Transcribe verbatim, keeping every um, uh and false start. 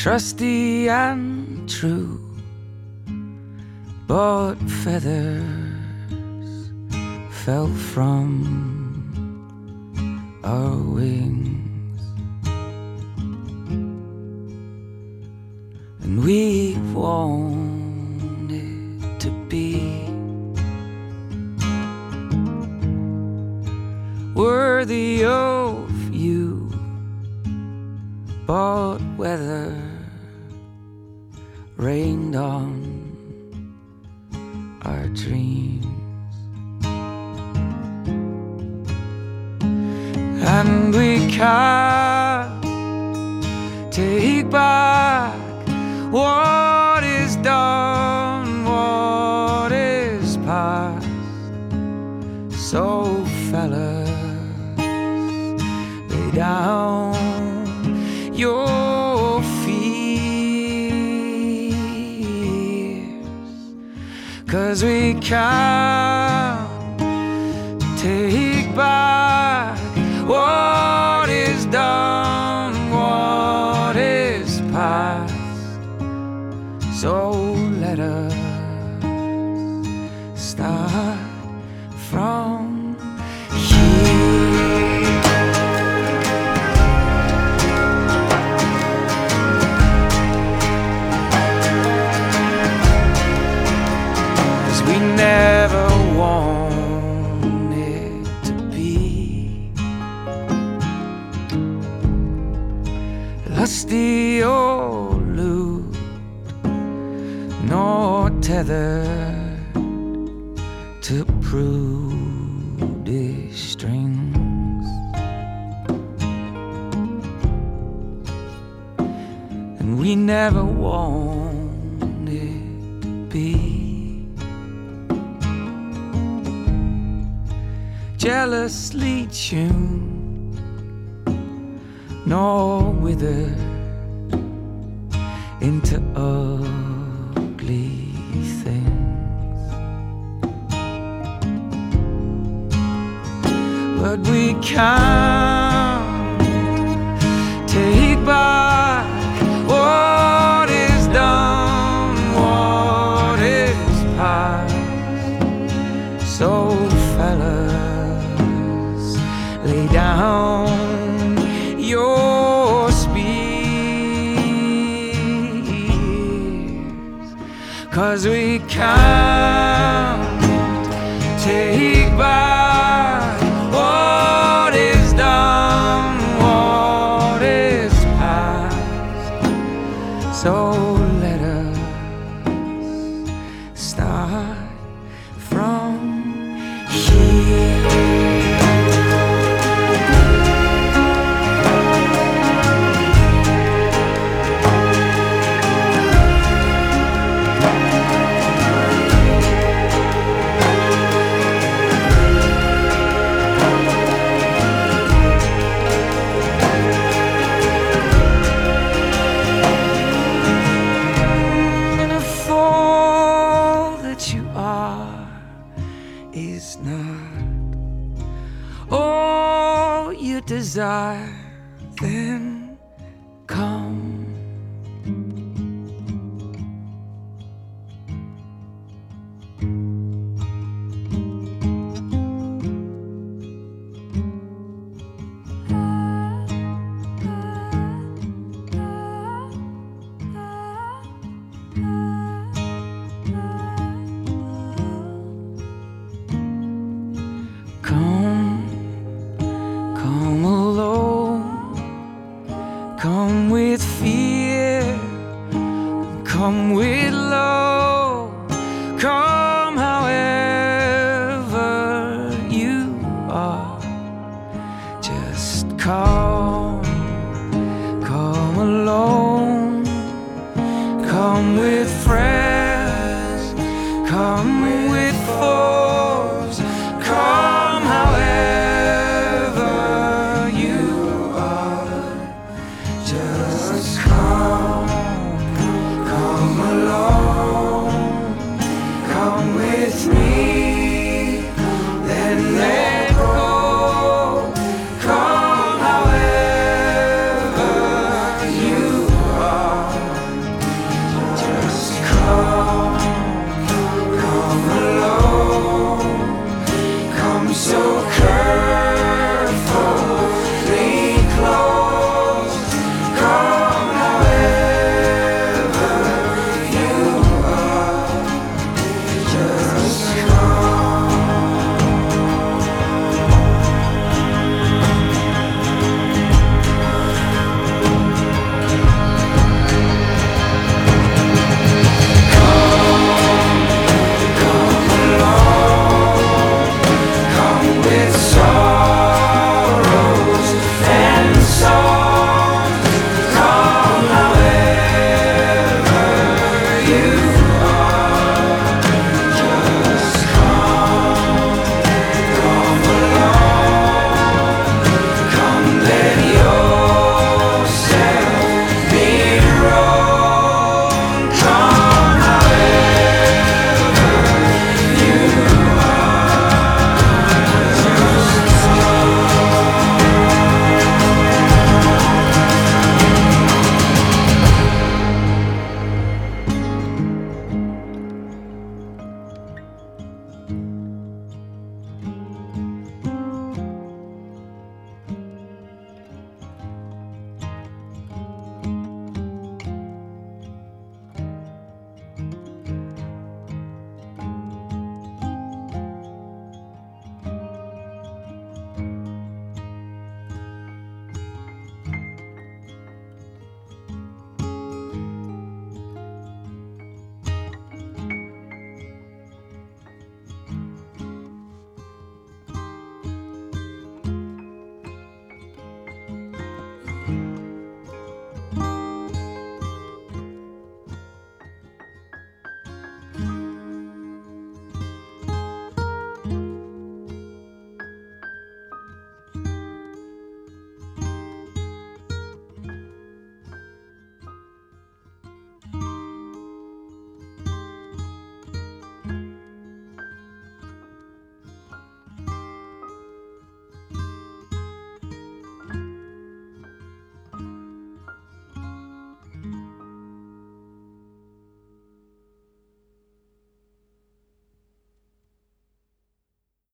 trusty and true, but feathers fell from our wings, and we wanted to be worthy of you, but weather rained on our dreams, and we can't take back what is done, what is past. So fellas, lay down your fears, 'cause we can't take back what is done, what is past. So let us start from here. 'Cause we never wanted to be lusty or lewd, nor tethered to prudish strings, and we never wanted to be jealously tuned, nor withered into ugly things, but we can't take back what is done, what is past. So fellas, lay down your spears, 'cause we can't take back what is done, what is past. So let us start from here. Is not all you desire, then come. Come, come alone, come with fear, come with love, come however you are, just come.